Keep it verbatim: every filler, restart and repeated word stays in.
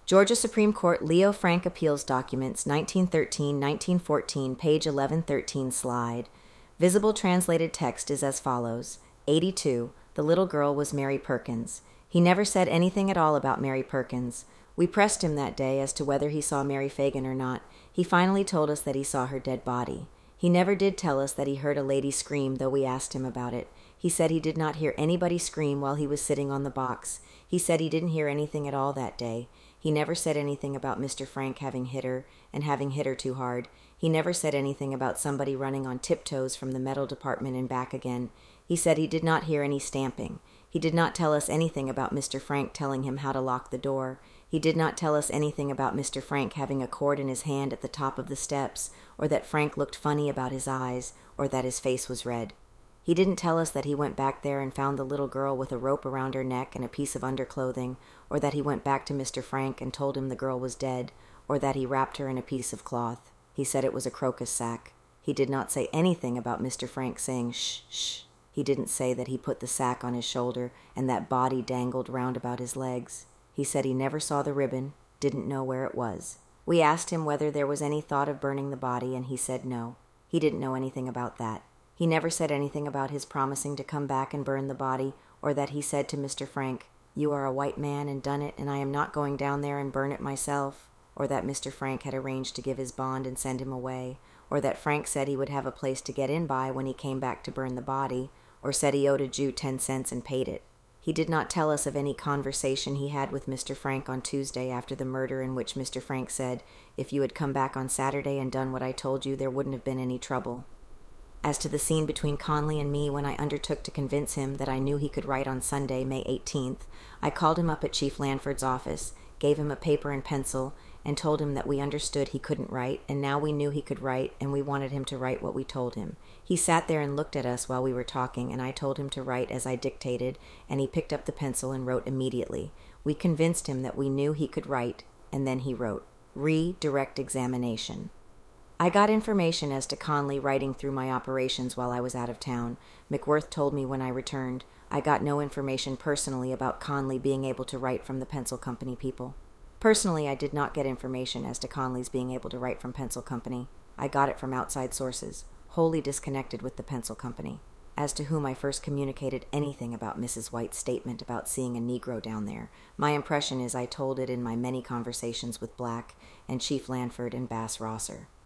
Georgia Supreme Court Leo Frank Appeals Documents, nineteen thirteen to nineteen fourteen, page eleven thirteen slide. Visible translated text is as follows. eighty-two. The little girl was Mary Perkins. He never said anything at all about Mary Perkins. We pressed him that day as to whether he saw Mary Fagan or not. He finally told us that he saw her dead body. He never did tell us that he heard a lady scream, though we asked him about it. He said he did not hear anybody scream while he was sitting on the box. He said he didn't hear anything at all that day. He never said anything about Mister Frank having hit her and having hit her too hard. He never said anything about somebody running on tiptoes from the metal department and back again. He said he did not hear any stamping. He did not tell us anything about Mister Frank telling him how to lock the door. He did not tell us anything about Mister Frank having a cord in his hand at the top of the steps, or that Frank looked funny about his eyes, or that his face was red. He didn't tell us that he went back there and found the little girl with a rope around her neck and a piece of underclothing, or that he went back to Mister Frank and told him the girl was dead, or that he wrapped her in a piece of cloth. He said it was a crocus sack. He did not say anything about Mister Frank saying shh, shh. He didn't say that he put the sack on his shoulder and that body dangled round about his legs. He said he never saw the ribbon, didn't know where it was. We asked him whether there was any thought of burning the body, and he said no. He didn't know anything about that. He never said anything about his promising to come back and burn the body, or that he said to Mister Frank, "You are a white man and done it, and I am not going down there and burn it myself," or that Mister Frank had arranged to give his bond and send him away, or that Frank said he would have a place to get in by when he came back to burn the body, or said he owed a Jew ten cents and paid it. He did not tell us of any conversation he had with Mister Frank on Tuesday after the murder in which Mister Frank said, "If you had come back on Saturday and done what I told you, there wouldn't have been any trouble." As to the scene between Conley and me when I undertook to convince him that I knew he could write on Sunday, May eighteenth, I called him up at Chief Lanford's office, gave him a paper and pencil, and told him that we understood he couldn't write, and now we knew he could write, and we wanted him to write what we told him. He sat there and looked at us while we were talking, and I told him to write as I dictated, and he picked up the pencil and wrote immediately. We convinced him that we knew he could write, and then he wrote, "Re-direct examination." I got information as to Conley writing through my operations while I was out of town. McWirth told me when I returned. I got no information personally about Conley being able to write from the pencil company people. Personally, I did not get information as to Conley's being able to write from pencil company. I got it from outside sources, wholly disconnected with the pencil company, as to whom I first communicated anything about Missus White's statement about seeing a Negro down there. My impression is I told it in my many conversations with Black and Chief Lanford and Bass Rosser.